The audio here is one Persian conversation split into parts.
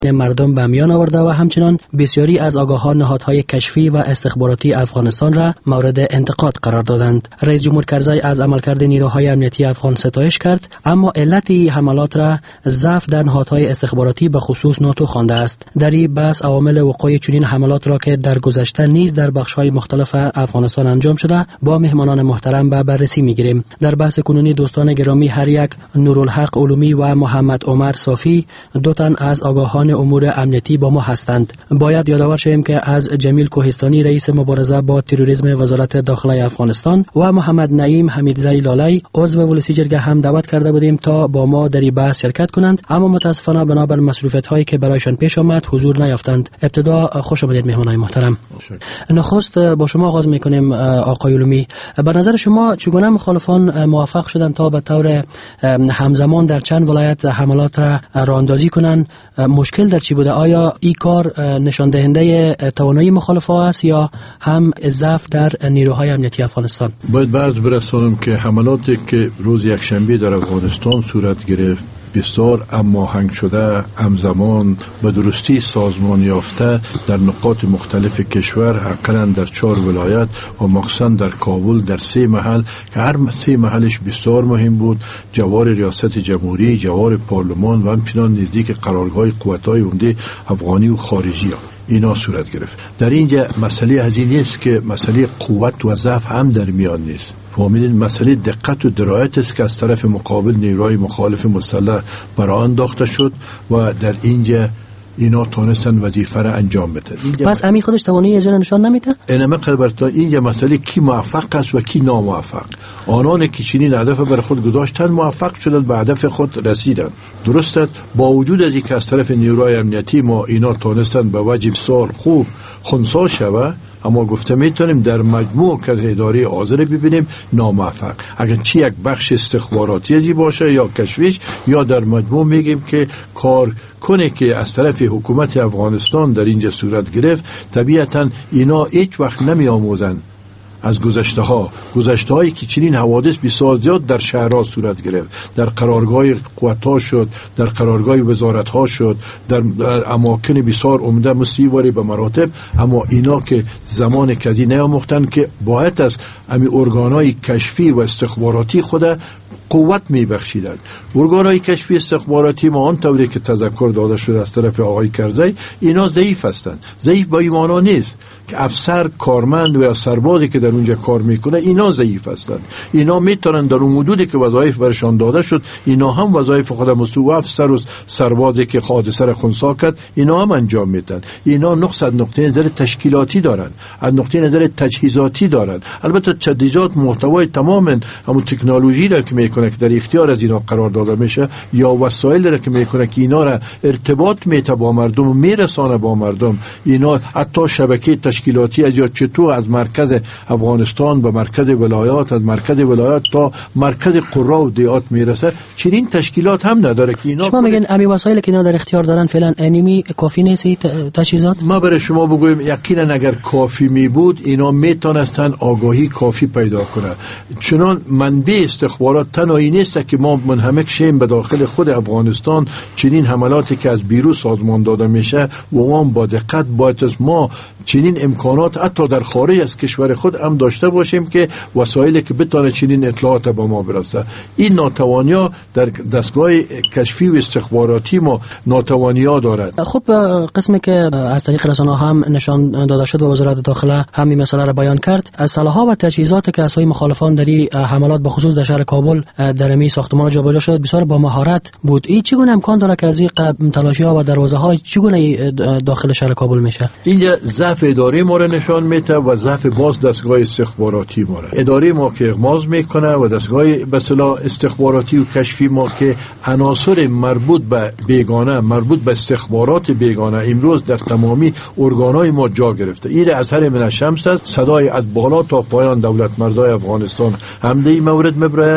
مردم به میان آورده و همچنان بسیاری از آگاهان نهادهای کشفی و استخباراتی افغانستان را مورد انتقاد قرار دادند. رئیس جمهور کرزی از عملکرد نیروهای امنیتی افغان ستایش کرد، اما علت حملات را ضعف در نهادهای استخباراتی به خصوص ناتو خوانده است. در این بحث عوامل وقوع چنین حملات را که در گذشته نیز در بخش‌های مختلف افغانستان انجام شده با مهمانان محترم به بررسی می‌گیریم. در بحث کنونی دوستان گرامی هر یک نورالحق علومی و محمد عمر صافی دو تن از آگاهان امور امنیتی با ما هستند. باید یادآور شویم که از جمیل کوهستانی رئیس مبارزه با تروریسم وزارت داخله افغانستان و محمد نعیم حمیدزی لالی عضو ولسی جرگه هم دعوت کرده بودیم تا با ما در این بحث شرکت کنند، اما متاسفانه بنابر مصروفیت‌هایی که برایشان پیش آمد حضور نیافتند. ابتدا خوش آمدید مهمانان محترم. نخست با شما آغاز می‌کنیم آقای علومی. به نظر شما چگونه مخالفان موفق شدند تا به طور همزمان در چند ولایت حملات را راه‌اندازی کنند؟ مشکل در چی بوده؟ آیا این کار نشان دهنده توانایی مخالفا است یا هم ضعف در نیروهای امنیتی افغانستان؟ باید برسانم که حملاتی که روز یکشنبه در افغانستان صورت گرفت بسیار هماهنگ شده، همزمان به درستی سازمان یافته در نقاط مختلف کشور، حقیقتاً در 4 ولایت و مخصوصاً در کابل در 3 محل که هر 3 محلش بسیار مهم بود، جوار ریاست جمهوری، جوار پارلمان و همچنان نزدیک قرارگاه قوت‌های عمده افغانی و خارجی اینا صورت گرفت. در اینجا مسئله از این نیست که مسئله قوت و ضعف هم در میان نیست. فهمیدین مسئله دقت و درایت است که از طرف مقابل نیروهای مخالف مسلح برای انداخته شد و در اینجا اینا تونستن وظیفه را انجام بدن. پس امی خودش توانایی اجرا نشان نمیده؟ اینما خبرتا اینجا مسئله کی موفق است و کی ناموفق. آنانی که چنین هدف بر خود گذاشتن موفق شدند، به هدف خود رسیدند. درست است، با وجود از اینکه از طرف نیروهای امنیتی ما اینا تونستن به وجه سال خوب خنثی شود، اما گفته میتونیم در مجموع که اداره حاضر ببینیم ناموفق. اگر چی یک بخش استخباراتی باشه یا کشفیش، یا در مجموع میگیم که کار کنه که از طرف حکومت افغانستان در اینجا صورت گرفت، طبیعتا اینا هیچ وقت نمی آموزن از گذشته هایی که چنین حوادث بسیار زیاد در شهرها صورت گرفت، در قرارگاه قوت‌ها شد، در قرارگاه وزارت‌ها شد، در اماکن بسیار عمده مستوی به مراتب، اما اینا که زمان کدی نیاموختن که باید از امی ارگان‌های کشفی و استخباراتی خود قوت میبخشیدند. ارگان‌های کشفی استخباراتی ما آنطوری که تذکر داده شده از طرف آقای کرزی، اینا ضعیف هستند. ضعیف با این معنی نیست که افسر کارمند و سربازی که در اونجا کار میکنه اینا ضعیف هستند. اینا میتونن در اون حدودی که وظایف برشان داده شد، اینا هم وظایف خود مسئول افسر و سربازی که حادثه را خنثی کرد اینا هم انجام میدن. اینا نقص از نقطه نظر تشکیلاتی دارن، از نقطه نظر تجهیزاتی دارن. البته تجهیزات محتوای تماما همون تکنولوژی را که میکنه که در اختیار از اینا قرار داده میشه، یا وسایل را که میکنه که اینا را ارتباط میته با مردم و میرسانه با مردم، اینا حتی شبکه تشکیلاتی از یا چطور از مرکز افغانستان به مرکز ولایات، از مرکز ولایات تا مرکز قرا و دیات میرسه، چنین تشکیلات هم نداره که اینا. شما میگن امی وسایلی که اینا در اختیار دارن فعلا انیمی کافی نیست تجهیزات؟ ما برای شما بگویم یقینا اگر کافی می بود اینا میتونستن آگاهی کافی پیدا کنه. چنان منبع استخبارات تنهایی نیست که ما منهمک شیم به داخل خود افغانستان، چنین حملاتی که از بیرون سازمان داده میشه و اون با دقت باید از ما چنین امکانات حتی در خارج از کشور خود هم داشته باشیم که وسایلی که بتونه چنین اطلاعات به ما برسه. این ناتوانیا در دستگاه کشفی و استخباراتی ما ناتوانیا دارد. خب قسمی که از طریق رسانه هم نشان داده شد و وزارت داخله هم این مسئله را بیان کرد، سلاح‌ها و تجهیزات که از سوی مخالفان در حملات به خصوص در شهر کابل در می ساختمان جابجا شد بسیار با مهارت بود. این چگونه امکان داره که از این تلاشی‌ها و دروازه‌های چگونه داخل شهر کابل میشه؟ اینجا ضعف اداره ما را نشان میده و ضعف باز دستگاه استخباراتی ما را. اداره ما که اغماض میکنه و دستگاه به اصطلاح استخباراتی و کشفی ما که عناصر مربوط به بیگانه، مربوط به استخبارات بیگانه امروز در تمامی ارگان‌های ما جا گرفته. این اثر من الشمس است، صدای از بالا تا پایان دولت مردای افغانستان همده این مورد مبره، مخصوص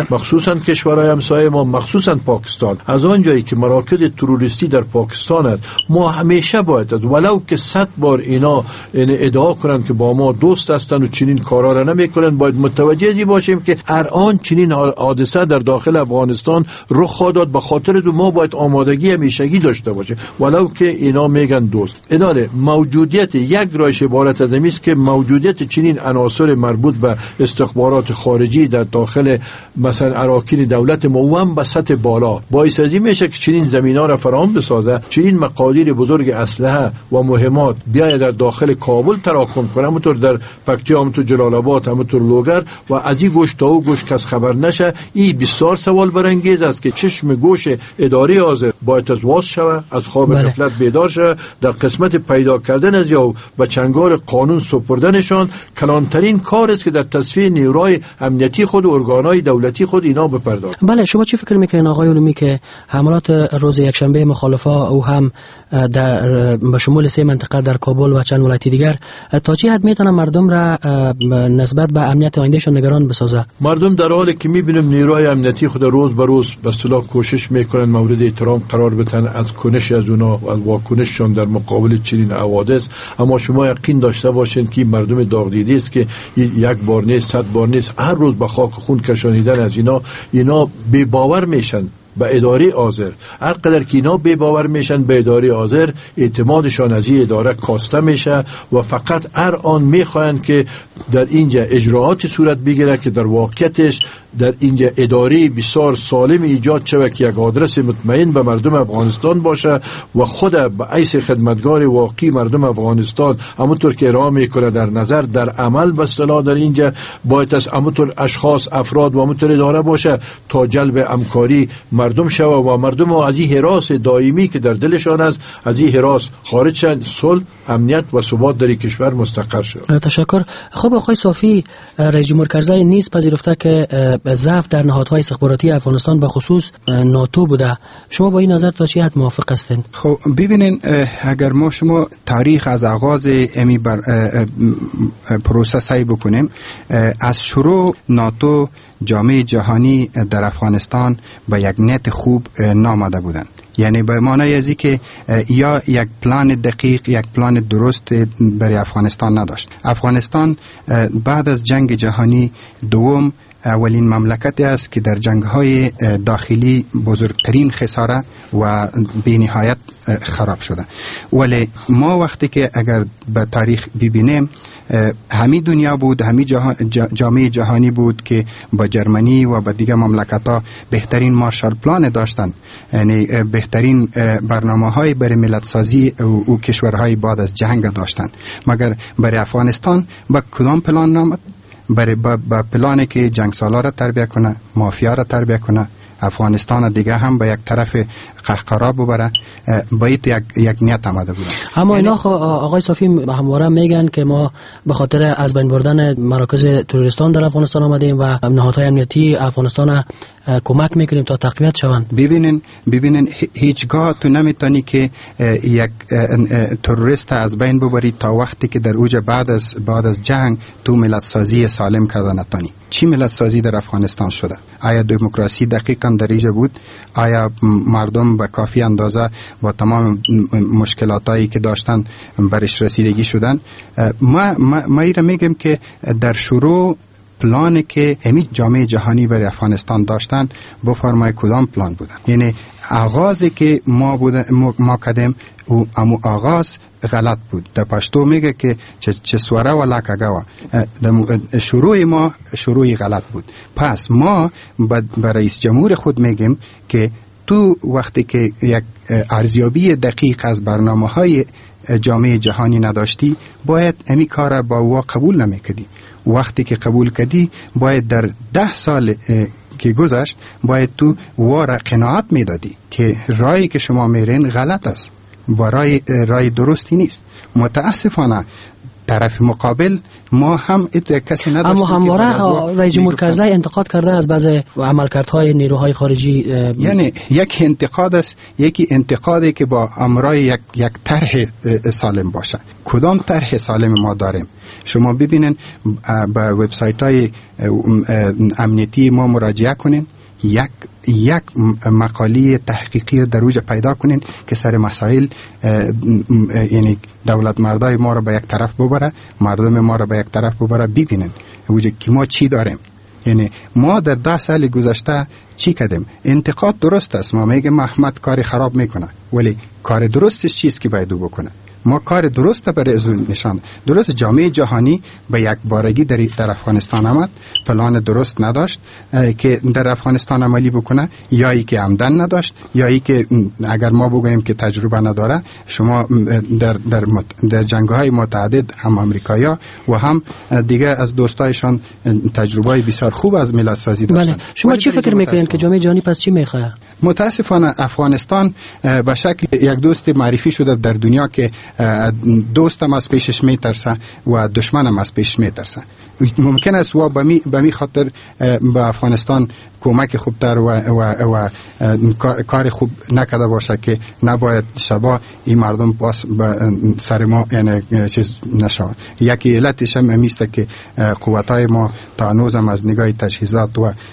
خصوصا کشورهای همسایه ما، مخصوصا پاکستان، از آن جایی که مراکز تروریستی در پاکستان است، ما همیشه باید ولو که 100 بار اینا ادعا کنن که با ما دوست هستن و چنین کارا را نمیکنن، باید متوجه باشیم که الان چنین حادثه در داخل افغانستان رخ داد. به خاطر دو ما باید آمادگی همیشگی داشته باشیم ولو که اینا میگن دوست. اداره موجودیت یک رایش عبارت از این است که موجودیت چنین عناصر مربوط به استخبارات خارجی در داخل مثلا اراکین دولت موام به سطح بالا باعث از این میشه که چنین زمینا را فراهم بسازه، چنین مقادیر بزرگ اسلحه و مهمات بیاید در داخل کابل تراکم کنه، همونطور در پکتیا، همونطور جلال آباد، همونطور لوگر، و از این گوش تا او گوش کس خبر نشه. این بسیار سوال برانگیز است که چشم گوش اداره حاضر باید از واس شوه، از خواب غفلت بیدار شوه، در قسمت پیدا کردن از یا به چنگال قانون سپردنشان کلانترین کار است که در تصفیه نیروهای امنیتی خود و ارگانهای دولتی خود اینا بپردازند. بله، شما چی فکر میکنین آقای علومی که حملات روز یکشنبه مخالفا او هم در به شمول 3 منطقه در کابل و چند ولایت دیگر تا چه حد میتونه مردم را نسبت به امنیت آیندهشون نگران بسازه؟ مردم در حالی که میبینیم نیروهای امنیتی خود روز به روز به اصطلاح کوشش میکنن مورد احترام قرار بدن از کنش از اونا و از واکنششون در مقابل چنین حوادث، اما شما یقین داشته باشین که مردم داغدیده است که یک بار نیست، 100 بار نیست، هر روز به خاک خون کشانیدن از اینا بی باور میشن به اداره حاضر. هر قدر که اینا بی باور میشن به اداره حاضر، اعتمادشان از این اداره کاسته میشه و فقط هر آن میخواهند که در اینجا اجراعات صورت بگیره که در واقعیتش در اینجا اداره بسیار سالم ایجاد شود که یک آدرس مطمئن به مردم افغانستان باشه و خود به حیث خدمتگار واقعی مردم افغانستان همونطور که ارائه میکنه در نظر در عمل به اصطلاح در اینجا باید از همونطور اشخاص افراد و همونطور اداره باشه تا جلب همکاری مردم شوه و مردم از این هراس دائمی که در دلشان است از این هراس خارج شن، صلح، امنیت و ثبات در کشور مستقر شد. تشکر. خب آقای صافی، رئیس جمهور کرزی نیز پذیرفته که ضعف در نهادهای استخباراتی افغانستان به خصوص ناتو بوده. شما با این نظر تا چه حد موافق هستین؟ خب ببینین، اگر ما شما تاریخ از آغاز امی پروسه بکنیم، از شروع ناتو جامعه جهانی در افغانستان به یک نیت خوب ناماده بودند. یعنی به معنای ازی که یا یک پلان دقیق، یک پلان درست برای افغانستان نداشت. افغانستان بعد از جنگ جهانی دوم اولین مملکتی است که در جنگ‌های داخلی بزرگترین خساره و بی‌نهایت خراب شده. ولی ما وقتی که اگر به تاریخ ببینیم، همین دنیا بود، همین جامعه جهانی بود که با جرمنی و با دیگر مملکت‌ها بهترین مارشال پلان داشتن، یعنی بهترین برنامه‌های برای ملت سازی و کشورهای بعد از جنگ داشتن. مگر برای افغانستان با کدام پلان نامد؟ برای با پلانی که جنگ سالار را تربیت کنه، مافیا را تربیت کنه، افغانستان دیگه هم به یک طرف قهقرا ببره، باید یک نیت آمده بود. اما اینا آقای صافی همواره میگن که ما به خاطر از بین بردن مراکز تروریستان در افغانستان آمدیم و نهادهای امنیتی افغانستان کمک میکنیم تا تقویت شوند. ببینین هیچگاه تو نمیتونی که یک تروریست از بین ببری تا وقتی که در اوج بعد از جنگ تو ملت سازی سالم کرده نتونی. چی ملت سازی در افغانستان شده؟ آیا دموکراسی دقیقاً در اینجا بود؟ آیا مردم به کافی اندازه با تمام مشکلاتایی که داشتن برش رسیدگی شدن؟ ما ایره میگم که در شروع پلانی که همین جامعه جهانی برای افغانستان داشتن بفرمای کدام پلان بودن. یعنی آغازی که ما کردیم او امو آغاز غلط بود. در پشتو میگه که چه سوره و لکگوا، شروع ما شروعی غلط بود. پس ما به رئیس جمهور خود میگیم که تو وقتی که یک ارزیابی دقیق از برنامه‌های جامعه جهانی نداشتی، باید امی کار با او قبول نمیکردی. وقتی که قبول کردی، باید در 10 سال که گذشت باید تو واره قناعت میدادی که راهی که شما میرین غلط است، با رای درستی نیست. متاسفانه طرف مقابل ما هم کسی نداشت. اما همواره رئیس جمهور کرزی انتقاد کرده از بعضی عملکردهای نیروهای خارجی. یعنی یک انتقاد است، یکی انتقادی که با امرای یک طرح سالم باشه. کدام طرح سالم ما داریم؟ شما ببینین به وبسایت های امنیتی ما مراجعه کنین، یک مقاله تحقیقی در اوج پیدا کنین که سر مسائل یعنی دولت مردای ما رو به یک طرف ببره، مردم ما رو به یک طرف ببره، ببینن اوج که ما چی داریم. یعنی ما در 10 سال گذشته چی کردیم؟ انتقاد درست است، ما میگه محمد کاری خراب میکنه، ولی کار درستش چیست که باید بکنه؟ ما کار درست برای از نشان درست. جامعه جهانی به یک بارگی در افغانستان آمد، پلان درست نداشت که در افغانستان عملی بکنه، یا ای که عمدن نداشت، یا ای که اگر ما بگوییم که تجربه نداره. شما در جنگ‌های متعدد هم آمریکایی‌ها و هم دیگه از دوستایشان تجربه بسیار خوب از ملت سازی داشتن. بله. شما چی فکر میکنید که جامعه جهانی پس چی میخواد؟ متاسفانه افغانستان به شکل یک دوست معرفی شده در دنیا که دوستم از پیشش میترسه و دشمنم از پیشش میترسه. ممکن است و به می خاطر به افغانستان کمک خوبتر و کار خوب نکرده باشه که نباید شبا این مردم باز سر ما یعنی چیز نشود. یکی علتش هم میسته که قوتای ما تا هنوز هم از نگاه تجهیزات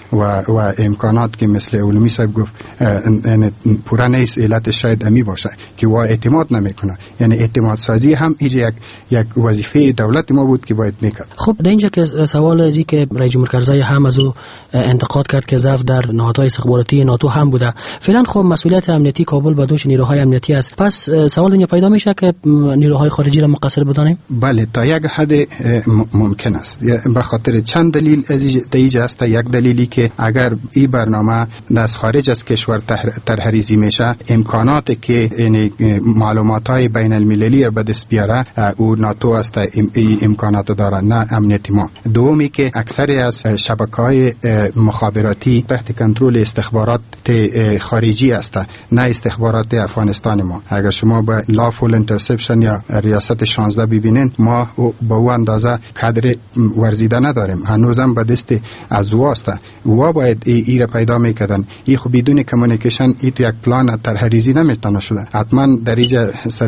و امکانات که مثل علومی صاحب گفت یعنی پورا نیست. علتش شاید امی باشه که وا اعتماد نمیکنه. یعنی اعتماد سازی هم یک وظیفه دولت ما بود که باید میکرد. خب در اینجا که سوال ازی که رئیس جمهور کرزی هم از او انتقاد کرد که ضعف در نهادهای استخباراتی ناتو هم بوده. فعلا خب مسئولیت امنیتی کابل به دوش نیروهای امنیتی است. پس سوال اینجا پیدا میشه که نیروهای خارجی را مقصر بدانیم؟ بله، تا یک حد ممکن است. به خاطر چند دلیل دیگه است. یک دلیلی که اگر این برنامه از خارج از کشور طرحریزی میشه، امکاناتی که یعنی معلومات‌های بین المللی به دست بیاره او ناتو است، امکانات داره، نه امنیت ما. دومی که اکثر از شبکه‌های مخابراتی تحت کنترل استخبارات خارجی است، نه استخبارات افغانستان ما. اگر شما به لافول انترسپشن یا ریاست 16 ببینید، ما با او اندازه کادر ورزیده نداریم، هنوزم به دست از واست. وا باید ای را پیدا میکردن. ای خو بدون کمیونیکیشن ای تو یک پلان طرحریزی نمیتونه شده. حتما در اینجا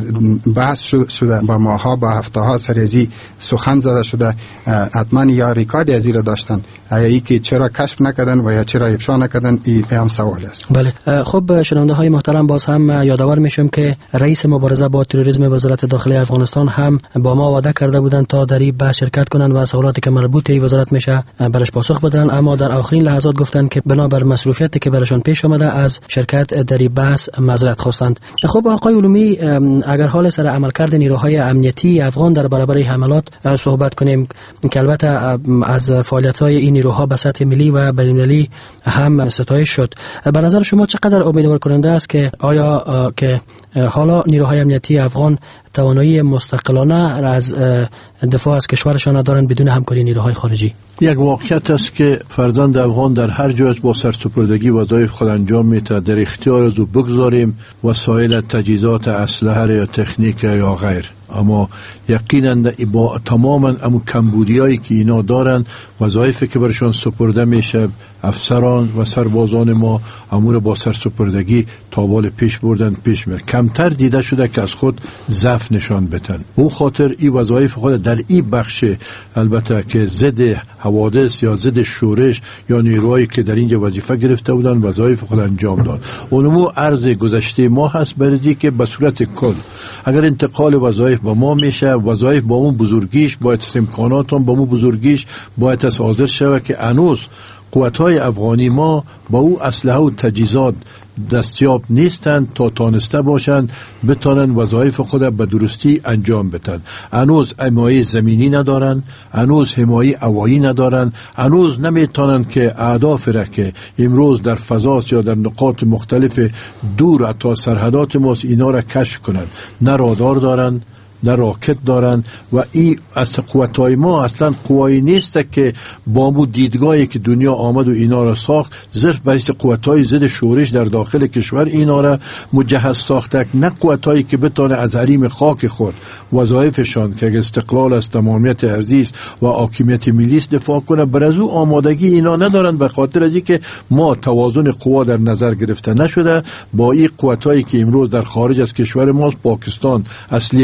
بحث شده، با ماها با هفته ها سرریزی سخن زده شده، حتما یا ریکارد از این را داشتن. ای که چرا کشف نکردن و یا چرا افشا نکردن، این هم سوال است. بله. خب شنونده های محترم، باز هم یادآور میشم که رئیس مبارزه با تروریسم وزارت داخلی افغانستان هم با ما وعده کرده بودند تا در این بحث شرکت کنند و سوالاتی که مربوط به وزارت میشه برش پاسخ بدن، اما در آخرین لحظات گفتند که بنابر مسئولیتی که برشان پیش آمده از شرکت در این بحث معذرت خواستند. خب آقای علومی، اگر حال سر عملکرد نیروهای امنیتی افغان در برابر حملات صحبت کنیم که البته از فعالیت‌های این نیروها به سطح ملی و بین‌المللی هم ستایش شد، به نظر شما چقدر امیدوار کننده است که آیا که حالا نیروهای امنیتی افغان توانایی مستقلانه را از دفاع از کشورشان دارند بدون همکاری نیروهای خارجی؟ یک واقعیت است که فرزند افغان در هر جای با سرسپردگی وظایف خود انجام میده. در اختیار از او بگذاریم وسایل تجهیزات اسلحه یا تکنیک یا غیر، اما یقینا با تماما امو کمبودیایی که اینا دارن، وظایفی که برشان سپرده میشه، افسران و سربازان ما امور با سرسپردگی تابال پیش بردن، پیش میره. کمتر دیده شده که از خود ضعف نشان بدن. او خاطر این وظایف خود در این بخش البته که ضد حوادث یا ضد شورش یا نیروهایی که در اینجا وظیفه گرفته بودن وظایف خود انجام داد. اونمو عرض گذشته ما هست برای که به صورت کل اگر انتقال وظایف با ما میشه، وظایف با اون بزرگیش باید امکانات هم با اون بزرگیش باید حاضر شود که انوس قوت‌های افغانی ما با او اسلحه و تجهیزات دستیاب نیستند تا تانسته باشند بتانند وظایف خود به درستی انجام بدن. هنوز حمایه زمینی ندارند، هنوز حمایه هوایی ندارند، هنوز نمیتونند که اهداف را که امروز در فضا یا در نقاط مختلف دور حتی سرحدات ماست اینا را کشف کنند. نه رادار دارند، نه راکت دارن و این از قوتای ما اصلا قوایی نیست که با مو دیدگاهی که دنیا آمد و اینا را ساخت صرف برای قوتای ضد شورش در داخل کشور اینا را مجهز ساخته، نه قوتایی که بتونه از حریم خاک خود وظایفشان که استقلال است، تمامیت ارضی است و حاکمیت ملی است دفاع کنه. برای او آمادگی اینا ندارن، به خاطر از اینکه ما توازن قوا در نظر گرفته نشده. با این قوتایی که امروز در خارج از کشور ما، پاکستان اسلحه اتمی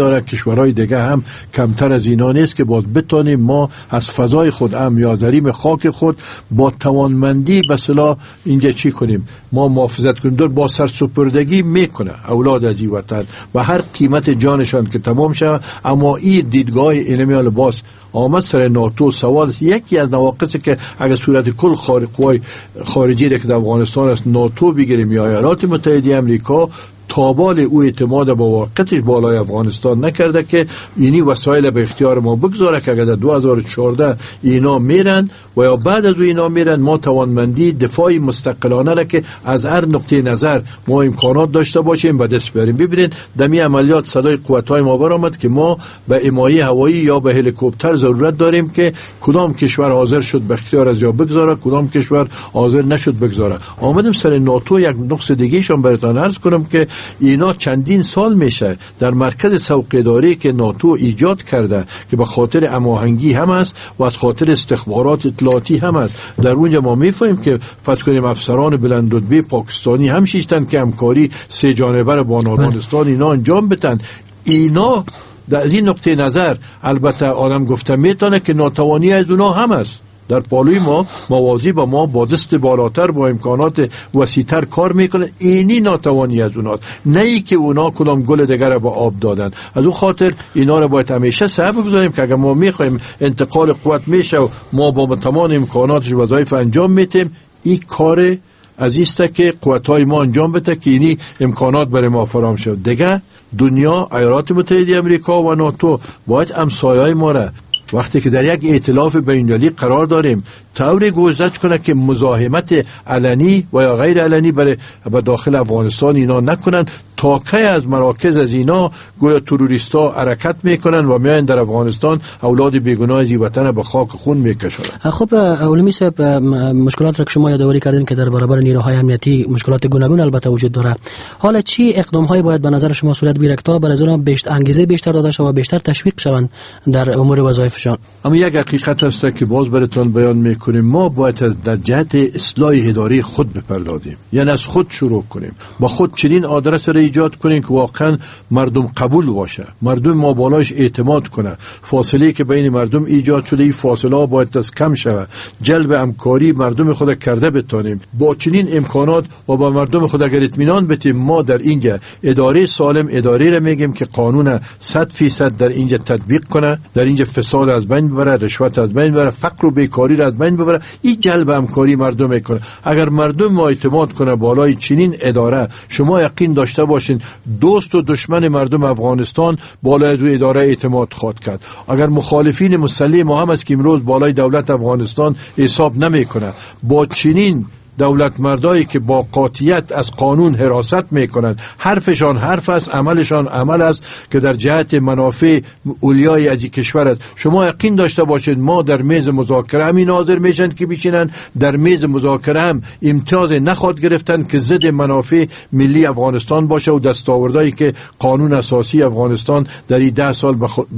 داره، کشورهای دیگه هم کمتر از اینا نیست که باز بتونیم ما از فضای خود یا زریم خاک خود با توانمندی به اصطلاح اینجا چی کنیم، ما محافظت کنیم. در با سرسپردگی میکنه اولاد از این وطن و هر قیمت جانشان که تمام شود. اما این دیدگاه علمی لباس آمد سر ناتو سوال یکی از نواقصی که اگر صورت کل قوای خارجی را که در افغانستان است ناتو بگیریم یا ایالات متحده امریکا، تابال او اعتماد با واقعیتش بالای افغانستان نکرده که اینی وسایل به اختیار ما بگذاره که اگر در 2014 اینا میرن و یا بعد از اینا میرن ما توانمندی دفاعی مستقلانه را که از هر نقطه نظر ما امکانات داشته باشیم به دست بیاریم. ببینید دمی عملیات صدای قوت‌های ما برآمد که ما به حمایت هوایی یا به هلیکوپتر ضرورت داریم که کدام کشور حاضر شد به اختیار از یا بگذاره، کدام کشور حاضر نشد بگذاره. آمدم سر ناتو یک نقطه دیگه شون براتون عرض کنم که اینا چندین سال میشه در مرکز سوق‌داری که ناتو ایجاد کرده که به خاطر هماهنگی هم است و از خاطر استخبارات اطلاعاتی هم است. در اونجا ما میفهمیم که فرض کنیم افسران بلندرتبه پاکستانی هم شیشتن که همکاری سه جانبه با افغانستان اینا انجام بدن. اینا در این نقطه نظر البته آدم گفته میتونه که ناتوانی از اونا هم است. در پالوی ما موازی با ما با دست بالاتر با امکانات وسیع‌تر کار میکنه. اینی ناتوانی از اوناست، نه ای که اونا کدام گل دیگر با آب دادن. از اون خاطر اینا رو باید همیشه سبب بگذاریم که اگر ما میخوایم انتقال قوت میشه و ما با تمام امکاناتش وظایف انجام میتیم، این کار عزیزه که قوت‌های ما انجام بده که اینی امکانات برای ما فراهم شد. دیگه دنیا، ایالات متحده امریکا و ناتو باید همسایه‌های ما را وقتی که در یک ائتلاف بین‌المللی قرار داریم طوری گذشت کنه که مزاحمت علنی و یا غیر علنی برای داخل افغانستان اینا نکنن. تا که از مراکز از اینا گویا تروریستا حرکت میکنن و میان در افغانستان اولاد بیگناه از وطن به خاک خون میکشن. خب علمی صاحب، مشکلات را که شما یادآوری کردین که در برابر نیروهای امنیتی مشکلات گوناگون البته وجود داره، حالا چی اقدام‌هایی باید به نظر شما صورت بگیرد تا برای از اونها انگیزه بیشتر داده شود و بیشتر تشویق شوند در امور وظایفشان؟ اما یک حقیقت هست که باز براتون بیان میکنیم، ما باید در جهت اصلاح اداری خود بپردازیم، یعنی از خود شروع کنیم، با خود چنین آدرس را ایجاد کنیم که واقعا مردم قبول باشه، مردم ما بالاش اعتماد کنه. فاصله که بین مردم ایجاد شده این فاصله ها باید از کم شود. جلب همکاری مردم خود کرده بتونیم. با چنین امکانات و با مردم خود اگر اطمینان بدیم، ما در اینجا اداره سالم، اداره را میگیم که قانون 100% در اینجا تطبیق کنه، در اینجا فساد از بین ببره، رشوت از بین ببره، فقر و بیکاری را از بین ببره. این جلب همکاری مردم میکنه. اگر مردم ما اعتماد کنه بالای چنین اداره، شما یقین داشته باشین دوست و دشمن مردم افغانستان بالای دو اداره اعتماد خواهد کرد. اگر مخالفین مسلح ما هم است که امروز بالای دولت افغانستان حساب نمیکنه، با چنین دولت مردایی که با قاطعیت از قانون حراست میکنند، حرفشان حرف است، عملشان عمل است که در جهت منافع اولیای از این کشور است. شما یقین داشته باشید ما در میز مذاکره همین حاضر میشن که بشینن، در میز مذاکره هم امتیاز نخواد گرفتن که ضد منافع ملی افغانستان باشه و دستاوردهایی که قانون اساسی افغانستان در این 10 سال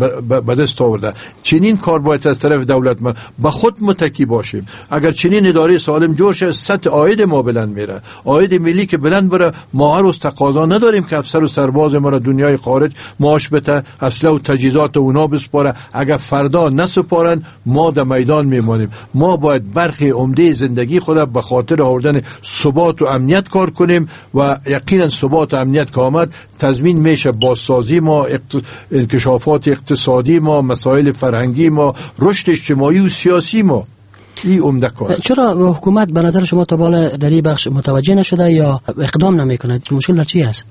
به دست آورده. چنین کار باید از طرف دولت ما به خود متکی باشیم. اگر چنین اداره سالم جور شه، سطح عاید ما بلند میره، عاید ملی که بلند بره. ما هر روز تقاضا نداریم که افسر و سرباز ما را دنیای خارج معاش بده، اسلحه و تجهیزات اونا بسپاره. اگر فردا نسپارن ما در میدان میمانیم. ما باید برخی عمده زندگی خود به خاطر آوردن ثبات و امنیت کار کنیم و یقینا ثبات و امنیت که آمد تضمین میشه بازسازی ما، انکشافات اقتصادی ما، مسائل فرهنگی ما، رشد اجتماعی و سیاسی ما. این عمده کار. چرا حکومت به نظر شما تا بالا در این بخش متوجه نشده یا اقدام نمیکنه؟ مشکل در چی است؟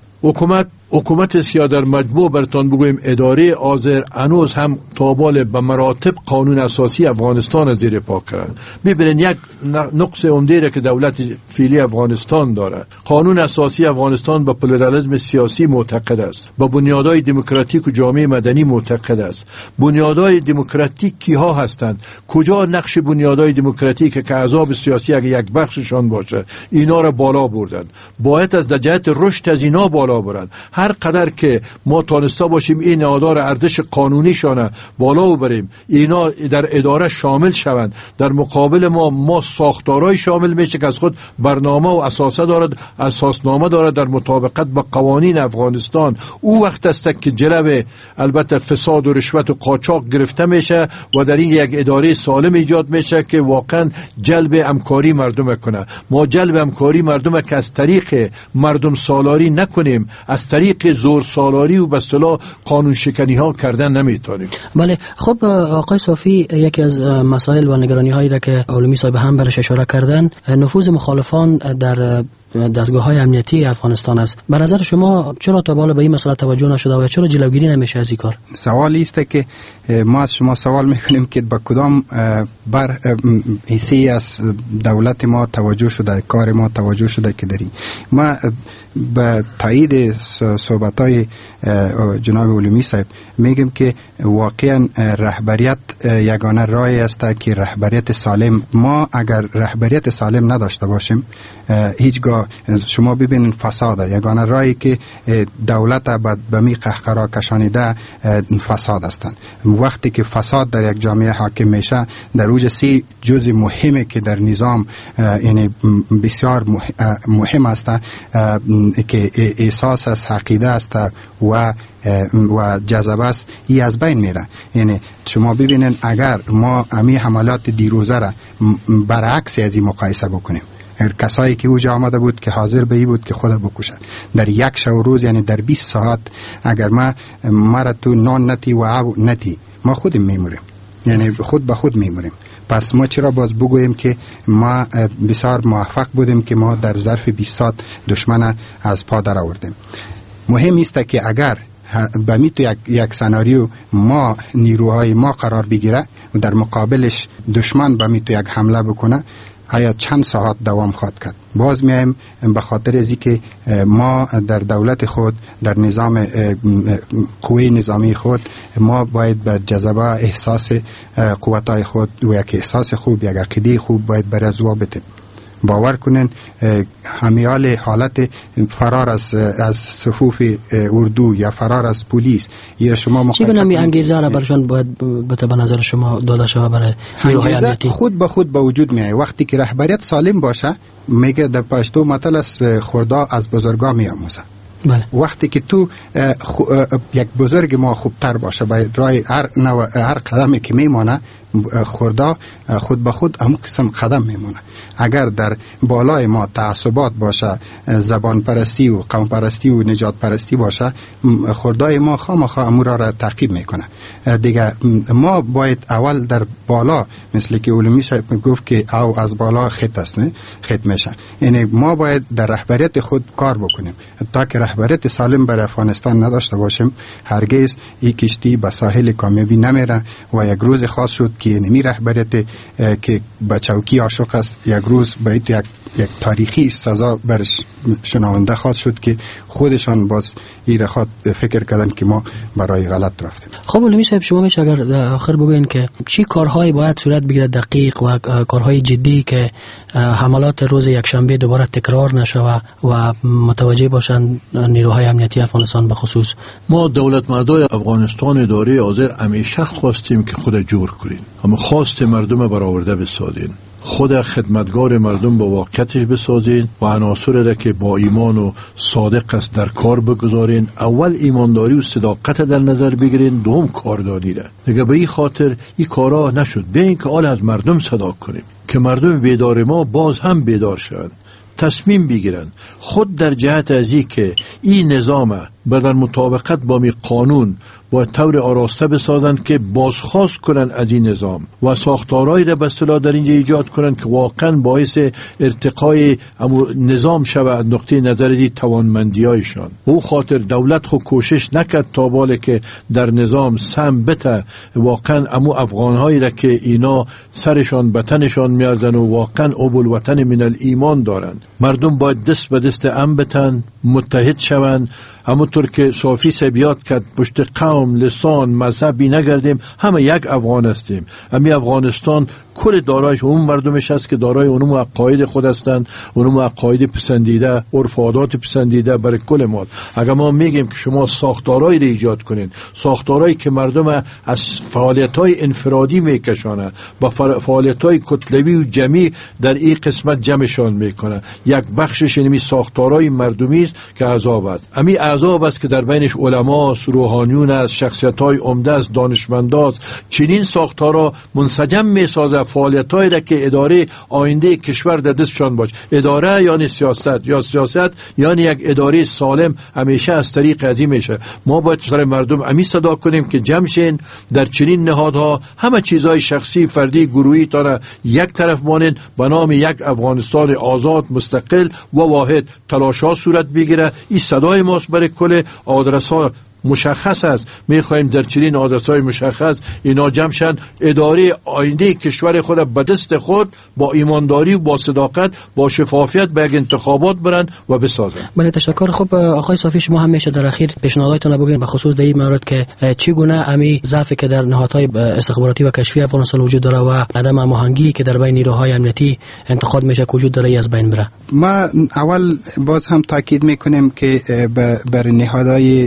حکومت است که در مجموع برتان بگویم اداره آذر هنوز هم تابال به مراتب قانون اساسی افغانستان زیر پا کرد. ببینید یک نقص عمده را که دولت فعلی افغانستان داره، قانون اساسی افغانستان به پلورالیسم سیاسی معتقد است، به بنیادهای دموکراتیک و جامعه مدنی معتقد است. بنیادهای دموکراتیک کیها هستند؟ کجا نقش بنیادهای دموکراتیک که احزاب سیاسی اگه یک بخششان باشه اینا را بالا بردن؟ باید از جهت رشد از اینا بالا برن. هر قدر که ما تانستا باشیم این نهادها را ارزش قانونیشان بالا ببریم، اینا در اداره شامل شوند، در مقابل ما ساختارهای شامل میشه که از خود برنامه و اساسنامه دارد در مطابقت با قوانین افغانستان. او وقت است که جلب البته فساد و رشوت و قاچاق گرفته میشه و در این یک اداره سالم ایجاد میشه که واقعا جلب همکاری مردم کنه. ما جلب همکاری مردم که از طریق مردم سالاری نکنیم، از طریق زور سالاری و به اصطلاح قانون شکنی ها کردن نمیتونیم. بله. خب آقای صافی، یکی از مسائل و نگرانی هایی را که علومی صاحب هم برش اشاره کردن نفوذ مخالفان در دستگاه‌های امنیتی افغانستان است. به نظر شما چرا تا بالا به این مسئله توجه نشده و چرا جلوگیری نمیشه از این کار؟ سوالی است که ما از شما سوال میکنیم که با کدام بر حصه از دولت ما توجه شده، کار ما توجه شده که داریم. ما به تایید صحبت‌های جناب علومی صاحب میگم که واقعا رهبریت یگانه راهی است که رهبریت سالم، ما اگر رهبریت سالم نداشته باشیم هیچگاه شما ببینید فساد یگانه راهی که دولت به می قهقرا کشانیده فساد هستند. وقتی که فساد در یک جامعه حاکم میشه در اوج سی جزء مهمه که در نظام یعنی بسیار مهم است که احساس از عقیده است و جذبه است، ای از بین میره. یعنی شما ببینید اگر ما امی حملات دیروزه را برعکس از این مقایسه بکنیم، کسایی که اوجا آمده بود که حاضر به ای بود که خود بکشه در یک شب و روز، یعنی در 20 ساعت اگر ما را تو نان نتی و آب نتی ما خود میموریم، یعنی خود به خود میموریم. پس ما چرا باز بگوییم که ما بسیار موفق بودیم که ما در ظرف 20 ساعت دشمن از پا در آوردیم. مهم است که اگر به می تو یک سناریو ما نیروهای ما قرار بگیره و در مقابلش دشمن به می تو یک حمله بکنه، آیا چند ساعت دوام خواهد کرد؟ باز میایم به خاطر از اینکه ما در دولت خود، در نظام قوه نظامی خود، ما باید به جذبه احساس قوتای خود و یک احساس خوب، یک عقیده خوب باید برای ضوابط باور کنن. همیال حالت فرار از صفوف اردو یا فرار از پلیس یا شما مقایسه چگونه می انگیزه را برشان باید به نظر شما داده شود برای نیروهای امنیتی؟ خود به خود به وجود میاد وقتی که رهبریت سالم باشه. میگه در پشتو متل از خوردا از بزرگا میآموزه. بله. وقتی که تو یک بزرگ ما خوبتر باشه به راه هر قدمی که میمانه، خوردا خود به خود همون قسم قدم میمونه. اگر در بالای ما تعصبات باشه، زبان پرستی و قوم پرستی و نجات پرستی باشه، خردای ما خامخا امور را تعقیب میکنه. دیگه ما باید اول در بالا، مثل که علومی صاحب گفت که او از بالا خط است، نه خط میشه. یعنی ما باید در رهبریت خود کار بکنیم تا که رهبریت سالم بر افغانستان نداشته باشیم. هرگز این کشتی به ساحل کامیابی نمیره و یک روز خاص شد که نمی رهبریت که به چوکی عاشق است، یک روز باید یک تاریخی سزا برش شنونده خواهد شد که خودشان باز این خواهد فکر کردن که ما برای غلط رفتیم. خب علومی صاحب، شما میشه اگر در آخر بگوین که چی کارهایی باید صورت بگیرد دقیق و کارهای جدی که حملات روز یکشنبه دوباره تکرار نشه و متوجه باشند نیروهای امنیتی افغانستان به خصوص؟ ما دولت مردای افغانستان اداره حاضر همیشه خواستیم که خود جور کنین، اما خواست مردم برآورده بسازین، خود خدمتگار مردم با واقعیتش بسازین و عناصر را که با ایمان و صادق است در کار بگذارین. اول ایمانداری و صداقت در نظر بگیرین، دوم کاردانی را. دیگه به این خاطر این کارا نشد. بیاین که حال از مردم صدا کنیم که مردم بیدار ما باز هم بیدار شوند، تصمیم بگیرن خود در جهت از این که این نظام بدن مطابقت با می قانون با طور آراسته بسازند که بازخواست کنن از این نظام و ساختارهایی را به اصطلاح در اینجا ایجاد کنن که واقعا باعث ارتقای نظام شود نقطه نظر دی توانمندیایشان. او خاطر دولت خود کوشش نکرد تا باله که در نظام سم بته واقعا امو افغانهایی را که اینا سرشان بطنشان میارزن و واقعا ابوالوطن من الایمان دارند. مردم باید دست به دست ام بتن، متحد شوند. همونطور که صافی سبیات کرد، پشت قوم، لسان، مذهبی نگردیم، همه یک افغان هستیم. امی افغانستان کل دارایش اون مردمش است که دارای اونم عقاید خود هستند، اونم عقاید پسندیده، عرف و عادات پسندیده برای کل ما. اگر ما میگیم که شما ساختارهایی رو ایجاد کنین، ساختارهایی که مردم از فعالیت‌های انفرادی میکشانه با فعالیت‌های کتلوی و جمعی در این قسمت جمعشان میکنه، یک بخشش اینمی ساختارهای مردمی است که عذاب است. امی عذاب است که در بینش علما، روحانیون است، شخصیت‌های عمده است، دانشمندان. چنین ساختارها منسجم میسازه فعالیت‌هایی را که اداره آینده کشور در دستشان باشه. اداره یعنی سیاست، یا سیاست یعنی یک اداره سالم همیشه از طریق ازی میشه. ما باید سر مردم امی صدا کنیم که جمعشین در چنین نهادها، همه چیزهای شخصی، فردی، گروهی تا یک طرف مانند به نام یک افغانستان آزاد، مستقل و واحد تلاش‌ها صورت بگیره. این صدای ماست برای کل آدرس‌ها مشخص است. میخوایم در چنین آدرس‌های مشخص اینا جمع شن، اداره آینده کشور خود به دست خود با ایمانداری و با صداقت با شفافیت به یک انتخابات برن و بسازن. بله تشکر. خب آقای صافی، شما هم میشه در اخیر پیشنهاداتتون بگین به خصوص در این مورد که چگونه امی ضعفی که در نهادهای استخباراتی و کشفی افغانستان وجود داره و عدم هماهنگی که در بین نیروهای امنیتی انتقاد میشه که وجود داره از بین بره. ما اول باز هم تاکید میکنیم که بر نهادهای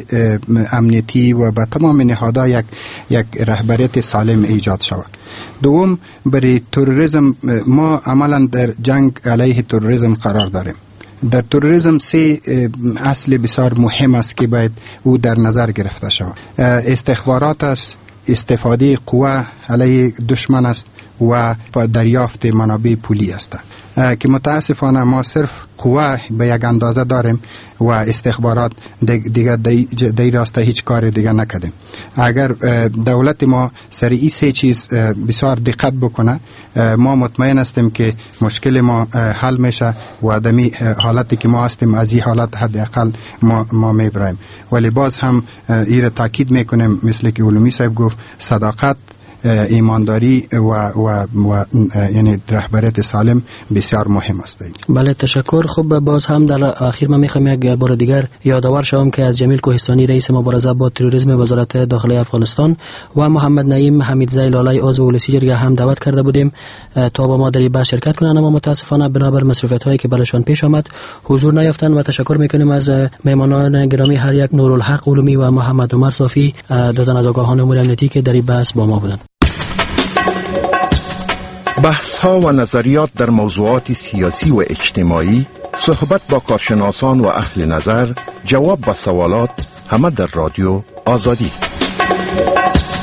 امنیتی و به تمام نهادها یک رهبریت سالم ایجاد شود. دوم، برای تروریسم ما عملا در جنگ علیه تروریسم قرار داریم. در تروریسم 3 اصل بسیار مهم است که باید او در نظر گرفته شود. استخبارات است، استفاده قوه علیه دشمن است و دریافت منابع پولی است که متاسفانه ما صرف قوه به یک اندازه داریم و استخبارات دیگه در راسته هیچ کار دیگه نکردیم. اگر دولت ما سر این 3 چیز بسیار دقت بکنه، ما مطمئن هستیم که مشکل ما حل میشه و دمی حالتی که ما هستیم از این حالت حداقل ما میبریم. ولی باز هم این تاکید میکنیم مثل که علومی صاحب گفت، صداقت، ایمانداری و یعنی رهبریت سالم بسیار مهم است. بله تشکر. خب باز هم در آخر من میخوام یک بار دیگر یادآور شوم که از جمیل کوهستانی رئیس مبارزه با تروریسم وزارت داخلی افغانستان و محمد نعیم حمیدزی لالی عضو ولسی جرگه هم دعوت کرده بودیم تا با ما در این بحث شرکت کنند، اما متاسفانه بنابر مصروفیت‌هایی که برایشان پیش آمد حضور نیافتند و تشکر میکنیم از مهمانان گرامی هر یک، نورالحق علومی و محمد عمر صافی، دو تن از آگاهان امور امنیتی که در این بحث با ما بودند. بحث ها و نظریات در موضوعات سیاسی و اجتماعی، صحبت با کارشناسان و اهل نظر، جواب به سوالات، همه در رادیو آزادی.